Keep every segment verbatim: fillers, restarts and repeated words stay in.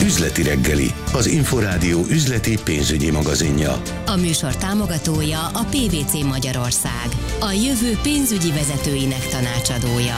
Üzleti reggeli, az Inforádió üzleti pénzügyi magazinja. A műsor támogatója a pé vé cé Magyarország, a jövő pénzügyi vezetőinek tanácsadója.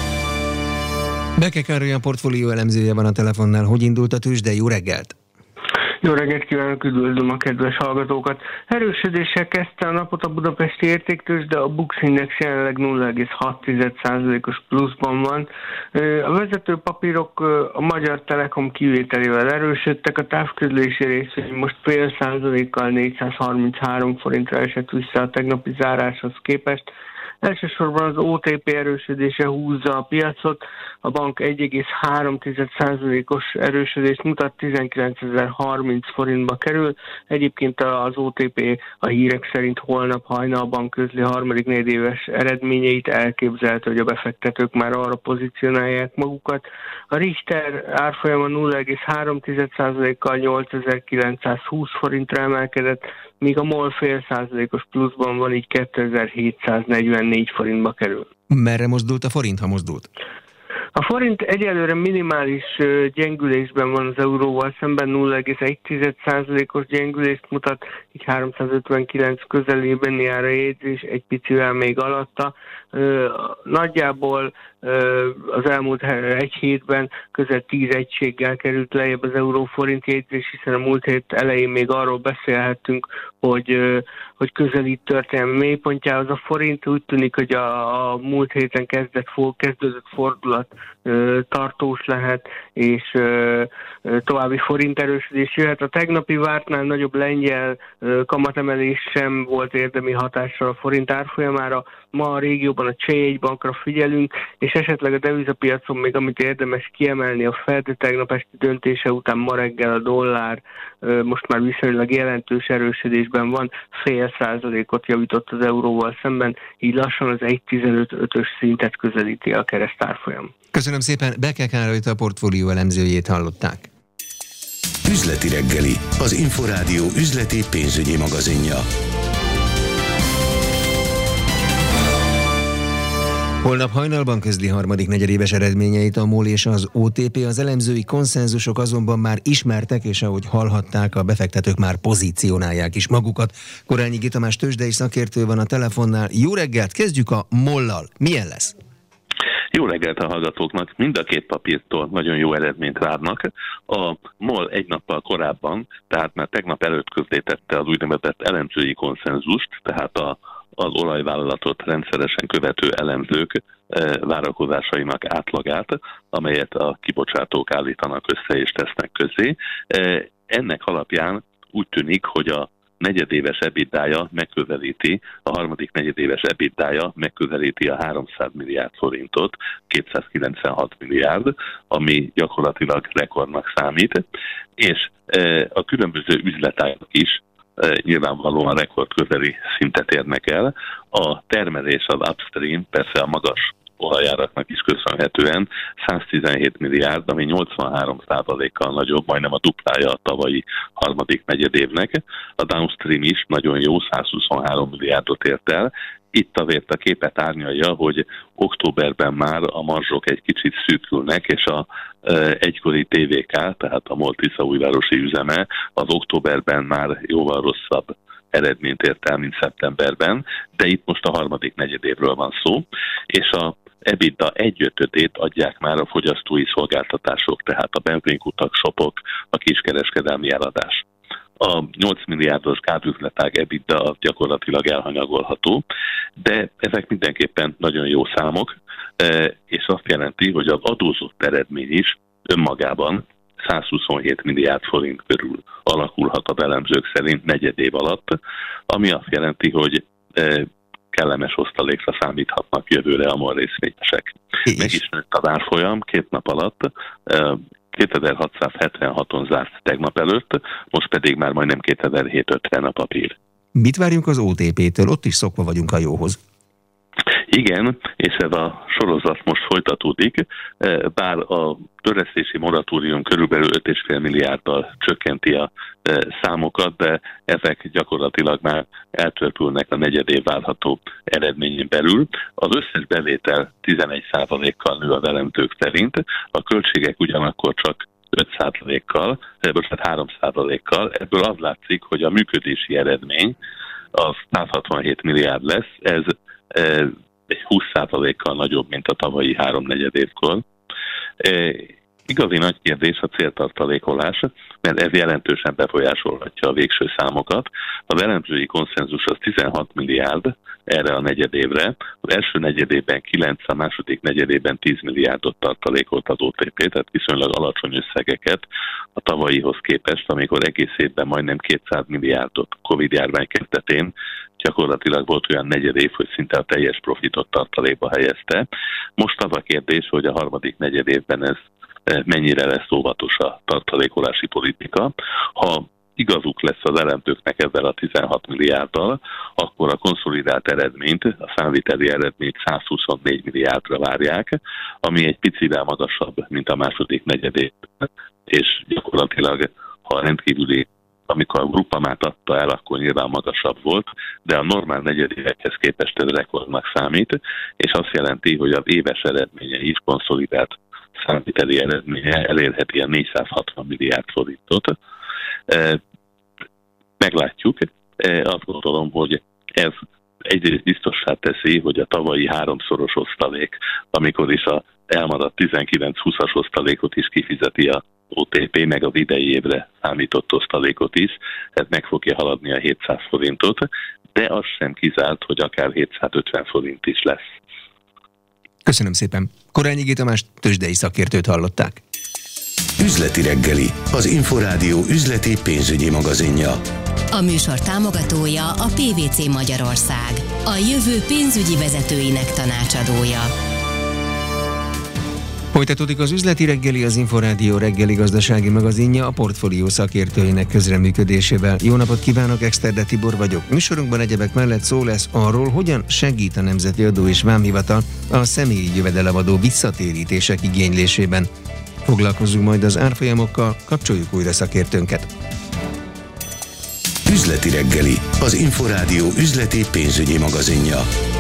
Beke Károly, a portfólió elemzője van a telefonnál. Hogy indult a tőzsde? Jó reggelt! Jó reggelt kívánok, üdvözlöm a kedves hallgatókat! Erősödéssel kezdte a napot a budapesti értéktőzsde, a Bux Index jelenleg nulla egész hat százalékos pluszban van. A vezető papírok a Magyar Telekom kivételével erősödtek, a távközlési részvény most fél százalékkal négyszázharminchárom forintra esett vissza a tegnapi záráshoz képest. Elsősorban az o té pé erősödése húzza a piacot, a bank egy egész három százalékos erősödést mutat, tizenkilencezer-harminc forintba kerül. Egyébként az o té pé a hírek szerint holnap hajnalban közli harmadik negyedéves eredményeit, elképzelhető, hogy a befektetők már arra pozícionálják magukat. A Richter árfolyama nulla egész három százalékkal nyolcezer-kilencszázhúsz forintra emelkedett, míg a MOL fél százalékos pluszban van, így kétezer-hétszáznegyvennégy forintba kerül. Merre mozdult a forint, ha mozdult? A forint egyelőre minimális gyengülésben van az euróval szemben, nulla egész egy százalékos gyengülést mutat, így háromszázötvenkilenc közelében jár a jegyzés, egy picivel még alatta. Nagyjából az elmúlt egy hétben közel tíz egységgel került lejjebb az euró-forint jegyzés, hiszen a múlt hét elején még arról beszélhettünk, hogy, hogy közelít történelmi mélypontjához a forint. Úgy tűnik, hogy a, a múlt héten kezdett, kezdődött fordulat tartós lehet, és további forint erősödés jöhet. A tegnapi vártnál nagyobb lengyel kamatemelés sem volt érdemi hatással a forint árfolyamára. Ma a régióban a cseh jegybankra figyelünk, és esetleg a devizapiacon még amit érdemes kiemelni, a Fed tegnap esti döntése után ma reggel a dollár most már viszonylag jelentős erősödésben van, fél százalékot javított az euróval szemben, így lassan az egy egész tizenöt ötös szintet közelíti a keresztárfolyam. Köszönöm szépen, Beke Károlyt, a portfólió elemzőjét hallották. Üzleti reggeli, az Inforádió üzleti pénzügyi magazinja. Holnap hajnalban közli harmadik negyedéves eredményeit a MOL és az o té pé, az elemzői konszenzusok azonban már ismertek, és ahogy hallhatták, a befektetők már pozícionálják is magukat. Korányi G. Tamás tőzsdei szakértő van a telefonnál. Jó reggelt, kezdjük a MOL-lal. Milyen lesz? Jó reggelt a hallgatóknak, mind a két papírtól nagyon jó eredményt várnak. A MOL egy nappal korábban, tehát már tegnap előtt közzétette az úgynevezett elemzői konszenzust, tehát a az olajvállalatot rendszeresen követő elemzők várakozásainak átlagát, amelyet a kibocsátók állítanak össze és tesznek közzé. Ennek alapján úgy tűnik, hogy a negyedéves EBITDA-ja megközelíti, a harmadik negyedéves EBITDA-ja megközelíti a háromszáz milliárd forintot, kétszázkilencvenhat milliárd, ami gyakorlatilag rekordnak számít, és a különböző üzletágak is nyilvánvalóan rekordközeli szintet érnek el. A termelés, az upstream persze a magas olajáraknak is köszönhetően száztizenhét milliárd, ami nyolcvanhárom százalékkal nagyobb, majdnem a duplája a tavalyi harmadik negyedévnek. A downstream is nagyon jó, százhuszonhárom milliárdot ért el. Itt azért a képet árnyalja, hogy októberben már a marzsok egy kicsit szűkülnek, és a e, egykori té vé ká, tehát a MOL Tiszaújvárosi üzeme az októberben már jóval rosszabb eredményt ért el, mint szeptemberben, de itt most a harmadik negyedévről van szó, és a EBITDA egyötödét adják már a fogyasztói szolgáltatások, tehát a benzinkutak, shopok, a kiskereskedelmi eladás. A nyolc milliárdos gázüzletág EBITDA gyakorlatilag elhanyagolható, de ezek mindenképpen nagyon jó számok, és azt jelenti, hogy az adózott eredmény is önmagában százhuszonhét milliárd forint körül alakulhat az elemzők szerint negyed év alatt, ami azt jelenti, hogy kellemes osztalékra számíthatnak jövőre a MOL részvényesek. Meg is nőtt az árfolyam két nap alatt, kétezer-hatszázhetvenhaton zárt tegnap előtt, most pedig már majdnem kétezer-hétszázötven a papír. Mit várjunk az o té pé-től? Ott is szokva vagyunk a jóhoz. Igen, és ez a sorozat most folytatódik, bár a törlesztési moratórium körülbelül öt egész öt milliárddal csökkenti a számokat, de ezek gyakorlatilag már eltörpülnek a negyedév várható eredményén belül. Az összes bevétel tizenegy százalékkal nő az elemzők szerint, a költségek ugyanakkor csak öt százalékkal, ebből három százalékkal. Ebből az látszik, hogy a működési eredmény az száz hatvanhét milliárd lesz, ez, ez egy húsz százalékkal nagyobb, mint a tavalyi háromnegyed évkor. E, igazi nagy kérdés a céltartalékolás, mert ez jelentősen befolyásolhatja a végső számokat. Az elemzői konszenzus az tizenhat milliárd erre a negyedévre, az első negyedében kilenc, a második negyedében tíz milliárdot tartalékolt az o té pé, tehát viszonylag alacsony összegeket a tavalyihoz képest, amikor egész évben majdnem kétszáz milliárdot Covid-járvány kezdetén gyakorlatilag volt olyan negyedév, hogy szinte a teljes profitot tartalékba helyezte. Most az a kérdés, hogy a harmadik negyedévben ez mennyire lesz óvatos a tartalékolási politika. Ha igazuk lesz az elemzőknek ezzel a tizenhat milliárddal, akkor a konszolidált eredményt, a számviteli eredményt százhuszonnégy milliárdra várják, ami egy picivel magasabb, mint a második negyedében, és gyakorlatilag, ha rendkívüli, amikor a Grupamát adta el, akkor nyilván magasabb volt, de a normál negyedévekhez képest ez rekordnak számít, és azt jelenti, hogy az éves eredménye is konszolidált számviteli eredménye elérheti a négyszázhatvan milliárd forintot. Meglátjuk. Azt gondolom, hogy ez egyrészt biztossá teszi, hogy a tavalyi háromszoros osztalék, amikor is a elmaradt tizenkilenc-húszas osztalékot is kifizeti a o té pé, meg az idei évre számított osztalékot is, ez meg fogja haladni a hétszáz forintot, de az sem kizárt, hogy akár hétszázötven forint is lesz. Köszönöm szépen. Korányi G. Tamás tőzsdei szakértőt hallották. Üzleti reggeli, az Inforádió üzleti pénzügyi magazinja. A műsor támogatója a pé vé cé Magyarország, a jövő pénzügyi vezetőinek tanácsadója. Folytatódik az üzleti reggeli, az Inforádió reggeli gazdasági magazinja a portfólió szakértőinek közreműködésével. Jó napot kívánok, Exterde Tibor vagyok. Műsorunkban egyebek mellett szó lesz arról, hogyan segít a Nemzeti Adó és Vámhivatal a személyi jövedelemadó visszatérítések igénylésében. Foglalkozzunk majd az árfolyamokkal, kapcsoljuk újra szakértőnket. Üzleti reggeli, az Inforádió üzleti pénzügyi magazinja.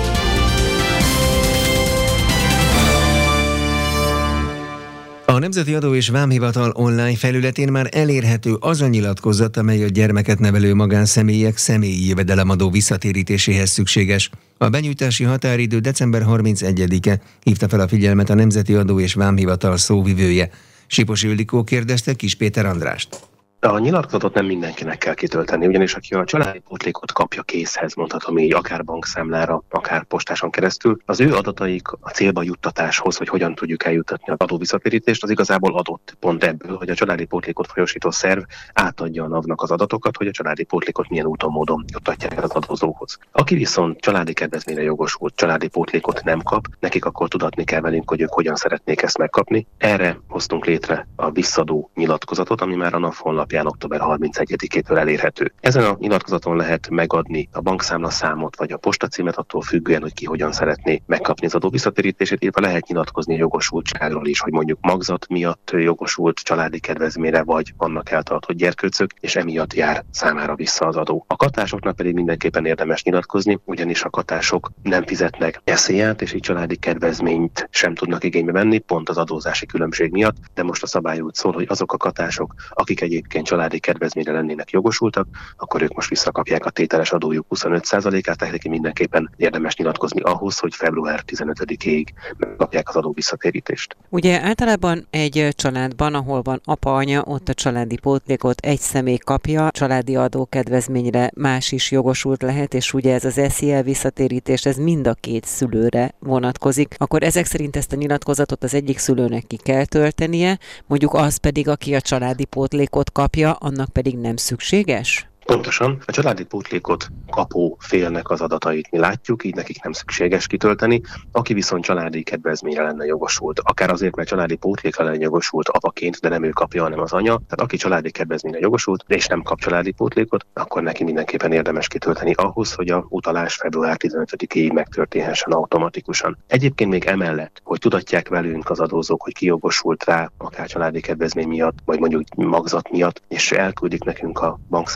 A Nemzeti Adó és Vámhivatal online felületén már elérhető az a nyilatkozat, amely a gyermeket nevelő magánszemélyek személyi jövedelemadó visszatérítéséhez szükséges. A benyújtási határidő december harmincegyedike, hívta fel a figyelmet a Nemzeti Adó és Vámhivatal szóvivője. Sipos Ildikó kérdezte Kis Péter Andrást. A nyilatkozatot nem mindenkinek kell kitölteni, ugyanis aki a családi pótlékot kapja készhez, mondhatom így, akár bankszámlára, akár postáson keresztül, az ő adataik a célba juttatáshoz, hogy hogyan tudjuk eljuttatni az adóvisszatérítést, az igazából adott pont ebből, hogy a családi pótlékot folyósító szerv átadja a NAV-nak az adatokat, hogy a családi pótlékot milyen úton módon juttatják el az adózóhoz. Aki viszont családi kedvezményre jogosult, családi pótlékot nem kap, nekik akkor tudatni kell velünk, hogy ők hogyan szeretnék ezt megkapni. Erre hoztunk létre a visszadó nyilatkozatot, ami már a NAV honlapján október harmincegyedikétől elérhető. Ezen a nyilatkozaton lehet megadni a bankszámlaszámot vagy a postacímet, attól függően, hogy ki hogyan szeretné megkapni az adó visszatérítését, illetve lehet nyilatkozni a jogosultságról is, hogy mondjuk magzat miatt jogosult családi kedvezményre vagy annak eltartott gyerkőcök, és emiatt jár számára vissza az adó. A katásoknak pedig mindenképpen érdemes nyilatkozni, ugyanis a katások nem fizetnek eszélyát, és így családi kedvezményt sem tudnak igénybe venni, pont az adózási különbség miatt, de most a szabály úgy szól, hogy azok a katások, akik egyébként családi kedvezményre lennének jogosultak, akkor ők most visszakapják a tételes adójuk huszonöt százalékát, tehát neki mindenképpen érdemes nyilatkozni ahhoz, hogy február tizenötödikéig megkapják az adó visszatérítést. Ugye általában egy családban, ahol van apa-anya, ott a családi pótlékot egy személy kapja, családi adó kedvezményre más is jogosult lehet, és ugye ez az es i el visszatérítés, ez mind a két szülőre vonatkozik. Akkor ezek szerint ezt a nyilatkozatot az egyik szülőnek ki kell töltenie, mondjuk az pedig, aki a családi pótlékot kapja, annak pedig nem szükséges? Pontosan. A családi pótlékot kapó félnek az adatait mi látjuk, így nekik nem szükséges kitölteni. Aki viszont családi kedvezményre lenne jogosult, akár azért, mert családi pótlékra lenne jogosult apaként, de nem ő kapja, hanem az anya. Tehát aki családi kedvezményre jogosult, és nem kap családi pótlékot, akkor neki mindenképpen érdemes kitölteni ahhoz, hogy a utalás február tizenötödikéig megtörténhessen automatikusan. Egyébként még emellett, hogy tudatják velünk az adózók, hogy ki jogosult rá, akár családi kedvezmény miatt, vagy mondjuk magzat miatt, és elküldik nekünk a bankszámlaszámot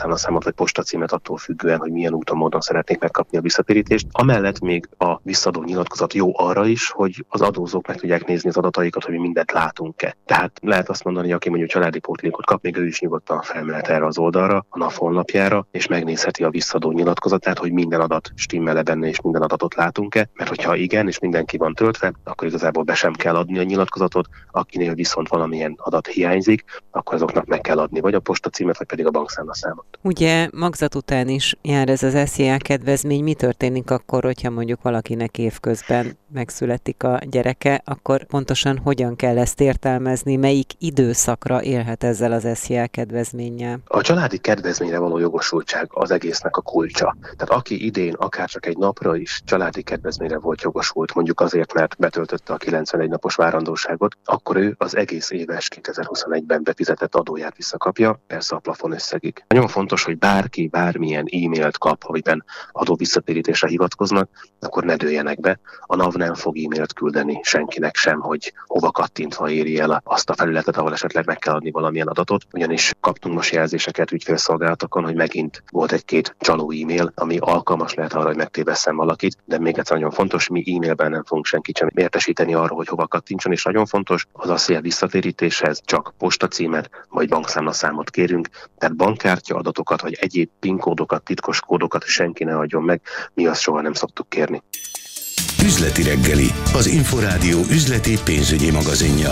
vagy postacímet attól függően, hogy milyen úton módon szeretnék megkapni a visszatérítést. Amellett még a visszaadó nyilatkozat jó arra is, hogy az adózók meg tudják nézni az adataikat, hogy mi mindent látunk-e. Tehát lehet azt mondani, hogy aki mondjuk családi pótlékot kap, még ő is nyugodtan felmehet erre az oldalra, a NAV honlapjára, és megnézheti a visszaadó nyilatkozatát, hogy minden adat stimmel-e benne, és minden adatot látunk-e, mert hogyha igen, és mindenki van töltve, akkor igazából be sem kell adni a nyilatkozatot, akinél viszont valamilyen adat hiányzik, akkor azoknak meg kell adni vagy a postacímet, vagy pedig a bankszámlaszámot. Ugye magzat után is jár ez az es zé á kedvezmény, mi történik akkor, hogyha mondjuk valakinek évközben megszületik a gyereke, akkor pontosan hogyan kell ezt értelmezni, melyik időszakra élhet ezzel az es zé á kedvezménnyel? A családi kedvezményre való jogosultság az egésznek a kulcsa. Tehát aki idén akár csak egy napra is családi kedvezményre volt jogosult, mondjuk azért, mert betöltötte a kilencvenegy napos várandóságot, akkor ő az egész éves kétezer-huszonegyben befizetett adóját visszakapja, persze a plafon összegig. Nagyon fontos, hogy bárki bármilyen e-mailt kap, amiben adó visszatérítésre hivatkoznak, akkor ne dőljenek be. A NAV nem fog e-mailt küldeni senkinek sem, hogy hova kattintva éri el azt a felületet, ahol esetleg meg kell adni valamilyen adatot, ugyanis kaptunk most jelzéseket ügyfélszolgálatokon, hogy megint volt egy-két csaló e-mail, ami alkalmas lehet arra, hogy megtévesszem valakit, de még egyszer nagyon fontos, mi e-mailben nem fogunk senkit sem értesíteni arról, hogy hova kattintson, és nagyon fontos, az az, hogy a visszatérítéshez csak postacímet vagy bankszámlaszámot kérünk, tehát bankkártya adatokat vagy egyéb PIN kódokat, titkos kódokat senki ne adjon meg, mi azt soha nem szoktuk kérni. Üzleti reggeli, az Inforádió üzleti pénzügyi magazinja.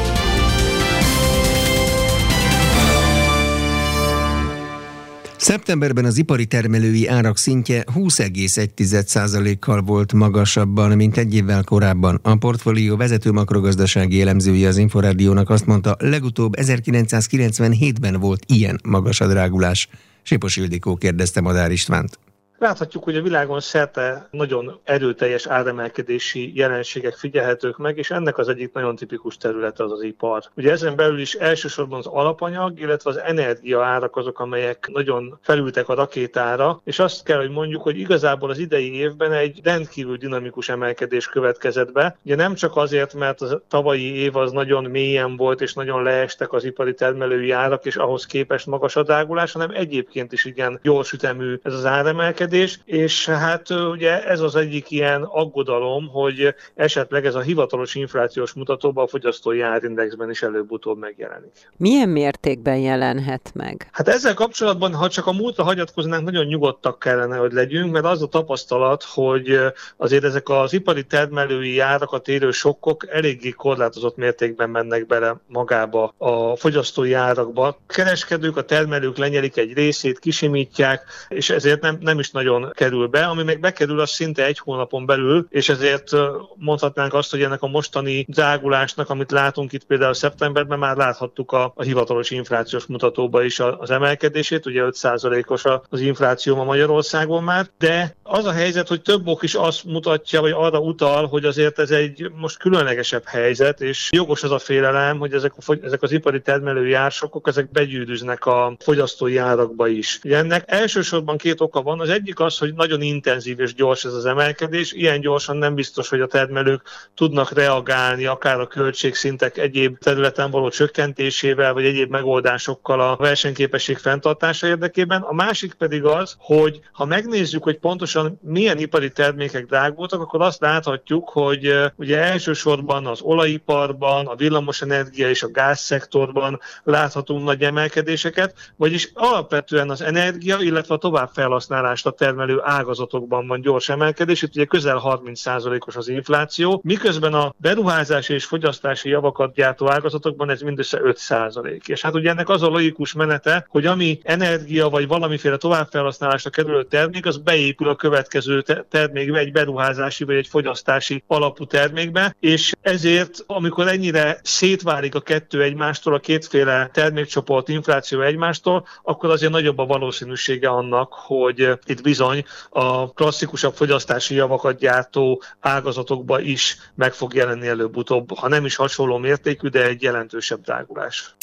Szeptemberben az ipari termelői árak szintje húsz egész egy százalékkal volt magasabban, mint egy évvel korábban. A portfólió vezető makrogazdasági elemzője az Inforádiónak azt mondta, legutóbb ezerkilencszázkilencvenhétben volt ilyen magas a drágulás. Sipos Ildikó kérdezte Madár Istvánt. Láthatjuk, hogy a világon szerte nagyon erőteljes áremelkedési jelenségek figyelhetők meg, és ennek az egyik nagyon tipikus területe az az ipar. Ugye ezen belül is elsősorban az alapanyag, illetve az energia árak azok, amelyek nagyon felültek a rakétára, és azt kell, hogy mondjuk, hogy igazából az idei évben egy rendkívül dinamikus emelkedés következett be. Ugye nem csak azért, mert a tavalyi év az nagyon mélyen volt, és nagyon leestek az ipari termelői árak, és ahhoz képest magas a drágulás, hanem egyébként is igen gyors ütemű ez az áremelkedés. És hát ugye ez az egyik ilyen aggodalom, hogy esetleg ez a hivatalos inflációs mutatóban a fogyasztói árindexben is előbb-utóbb megjelenik. Milyen mértékben jelenhet meg? Hát ezzel kapcsolatban, ha csak a múltra hagyatkoznánk, nagyon nyugodtak kellene, hogy legyünk, mert az a tapasztalat, hogy azért ezek az ipari termelői árakat érő sokkok eléggé korlátozott mértékben mennek bele magába a fogyasztói árakba. A kereskedők, a termelők lenyelik egy részét, kisimítják, és ezért nem, nem is nagyon kerül be, ami meg bekerül, az szinte egy hónapon belül, és ezért mondhatnánk azt, hogy ennek a mostani drágulásnak, amit látunk itt például szeptemberben, már láthattuk a, a hivatalos inflációs mutatóba is az emelkedését, ugye öt százalékos az infláció ma Magyarországon már, de az a helyzet, hogy több ok is azt mutatja, vagy arra utal, hogy azért ez egy most különlegesebb helyzet, és jogos az a félelem, hogy ezek, a, ezek az ipari termelői ársokok, ezek begyűrűznek a fogyasztói árakba is. Ugye ennek elsősorban két oka van, az egyik az, hogy nagyon intenzív és gyors ez az emelkedés, ilyen gyorsan nem biztos, hogy a termelők tudnak reagálni akár a költségszintek egyéb területen való csökkentésével, vagy egyéb megoldásokkal a versenyképesség fenntartása érdekében. A másik pedig az, hogy ha megnézzük, hogy pontosan milyen ipari termékek drágultak, akkor azt láthatjuk, hogy ugye elsősorban az olajiparban, a villamosenergia és a gázszektorban láthatunk nagy emelkedéseket, vagyis alapvetően az energia, illetve a továbbfelhasználásra termelő ágazatokban van gyors emelkedés, itt ugye közel harminc százalékos az infláció, miközben a beruházási és fogyasztási javakat gyártó ágazatokban ez mindössze öt százalék. És hát ugye ennek az a logikus menete, hogy ami energia vagy valamiféle továbbfelhasználásra kerülő termék, az beépül a következő termékbe, egy beruházási vagy egy fogyasztási alapú termékbe, és ezért, amikor ennyire szétválik a kettő egymástól, a kétféle termékcsoport infláció egymástól, akkor azért nagyobb a valószínűsége annak, hogy itt bizony a klasszikusabb fogyasztási javakat gyártó ágazatokba is meg fog jelenni előbb-utóbb, ha nem is hasonló mértékű, de egy jelentősebb drágulás.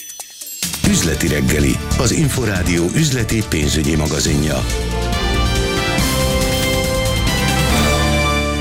Üzleti reggeli, az Inforádió üzleti pénzügyi magazinja.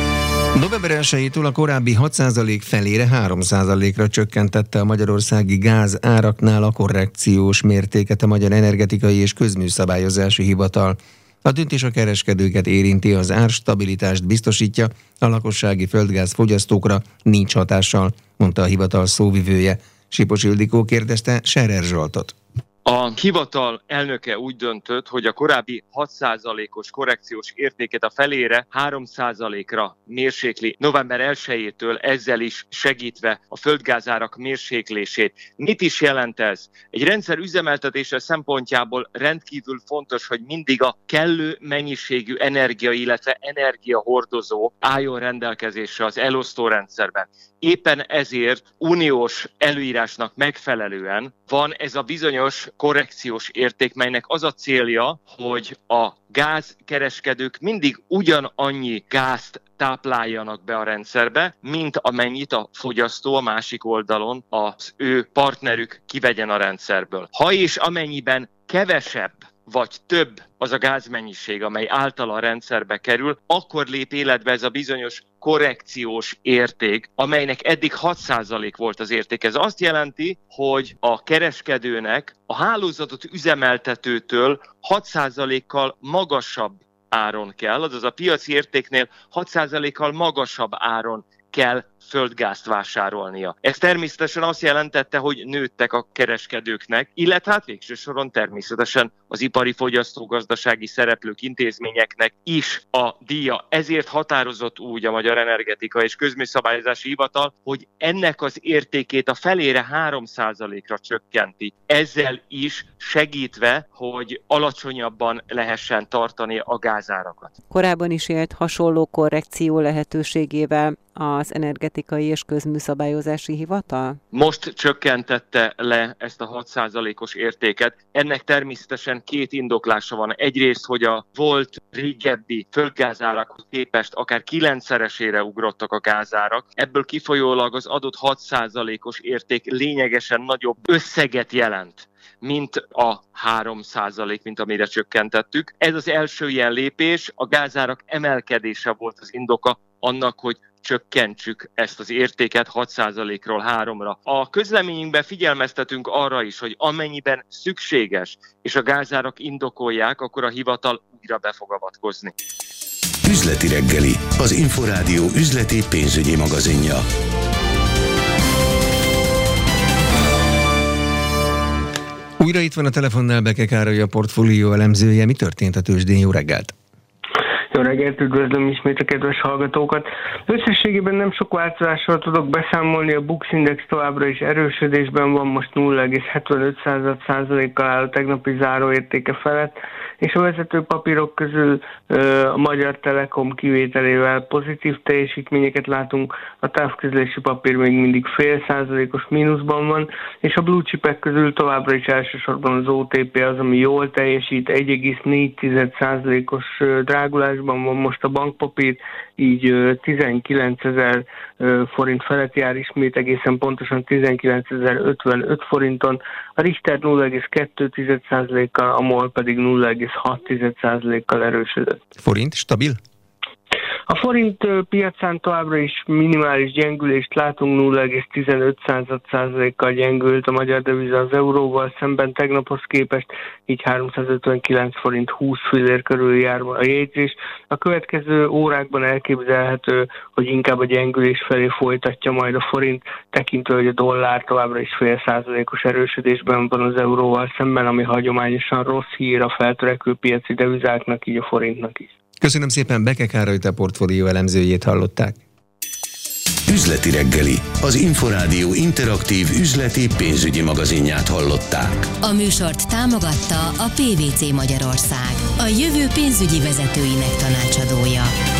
november elsejétől a korábbi hat százalék felére három százalékra csökkentette a magyarországi gáz áraknál a korrekciós mértéket a Magyar Energetikai és Közműszabályozási Hivatal. A döntés a kereskedőket érinti, az árstabilitást biztosítja, a lakossági földgáz fogyasztókra nincs hatással, mondta a hivatal szóvivője. Sipos Ildikó kérdezte Scherer Zsoltot. A hivatal elnöke úgy döntött, hogy a korábbi hat százalékos korrekciós értéket a felére három százalékra mérsékli november elsejétől, ezzel is segítve a földgázárak mérséklését. Mit is jelent ez? Egy rendszer üzemeltetése szempontjából rendkívül fontos, hogy mindig a kellő mennyiségű energia, illetve energiahordozó álljon rendelkezésre az elosztórendszerben. Éppen ezért uniós előírásnak megfelelően van ez a bizonyos korrekciós érték, melynek az a célja, hogy a gázkereskedők mindig ugyanannyi gázt tápláljanak be a rendszerbe, mint amennyit a fogyasztó a másik oldalon az ő partnerük kivegyen a rendszerből. Ha és amennyiben kevesebb vagy több az a gázmennyiség, amely által a rendszerbe kerül, akkor lép életbe ez a bizonyos korrekciós érték, amelynek eddig hat százalék volt az érték. Ez azt jelenti, hogy a kereskedőnek a hálózatot üzemeltetőtől hat százalékkal magasabb áron kell, azaz a piaci értéknél hat százalékkal magasabb áron kell földgázt vásárolnia. Ez természetesen azt jelentette, hogy nőttek a kereskedőknek, illetve hát végső soron természetesen az ipari fogyasztógazdasági szereplők, intézményeknek is a díja. Ezért határozott úgy a Magyar Energetikai és Közműszabályozási Hivatal, hogy ennek az értékét a felére három százalékra csökkenti. Ezzel is segítve, hogy alacsonyabban lehessen tartani a gázárakat. Korábban is élt hasonló korrekció lehetőségével az Energetikai és Közműszabályozási Hivatal? Most csökkentette le ezt a hat százalékos értéket. Ennek természetesen két indoklása van. Egyrészt, hogy a volt régebbi földgázárakhoz képest akár kilencszeresére ugrottak a gázárak. Ebből kifolyólag az adott hat százalékos érték lényegesen nagyobb összeget jelent, mint a három százalék, mint amire csökkentettük. Ez az első ilyen lépés, a gázárak emelkedése volt az indoka annak, hogy csökkentsük ezt az értéket hat százalékról háromra. A közleményünkben figyelmeztetünk arra is, hogy amennyiben szükséges, és a gázárak indokolják, akkor a hivatal újra be fog avatkozni. Üzleti reggeli, az Inforádió üzleti pénzügyi magazinja. Újra itt van a telefonnál Beke Károly, a portfólió elemzője. Mi történt a tőzsdén? Jó reggelt! Jó reggelt, üdvözlöm ismét a kedves hallgatókat. Összességében nem sok változással tudok beszámolni, a Bux Index továbbra is erősödésben van, most nulla egész hetvenöt százalékkal áll a tegnapi záróértéke felett, és a vezető papírok közül a Magyar Telekom kivételével pozitív teljesítményeket látunk, a távközlési papír még mindig fél százalékos mínuszban van, és a blue chipek közül továbbra is elsősorban az o té pé az, ami jól teljesít, egy egész négy százalékos drágulásban van most a bankpapír, így tizenkilencezer forint felett jár ismét, egészen pontosan tizenkilencezer ötvenöt forinton, a Richter nulla egész kettő százalékkal, a MOL pedig nulla egész hat százalékkal erősödött. Forint stabil? A forint piacán továbbra is minimális gyengülést látunk, nulla egész tizenöt százalékkal gyengült a magyar deviza az euróval szemben tegnaphoz képest, így háromszázötvenkilenc forint húsz fillér körül jár a jegyzés. A következő órákban elképzelhető, hogy inkább a gyengülés felé folytatja majd a forint, tekintve, hogy a dollár továbbra is fél százalékos erősödésben van az euróval szemben, ami hagyományosan rossz hír a feltörekvő piaci devizáknak, így a forintnak is. Köszönöm szépen, Beke Károlyt, a portfólió elemzőjét hallották. Üzleti reggeli, az Inforádió interaktív üzleti pénzügyi magazinját hallották. A műsort támogatta a pé vé cé Magyarország, a jövő pénzügyi vezetőinek tanácsadója.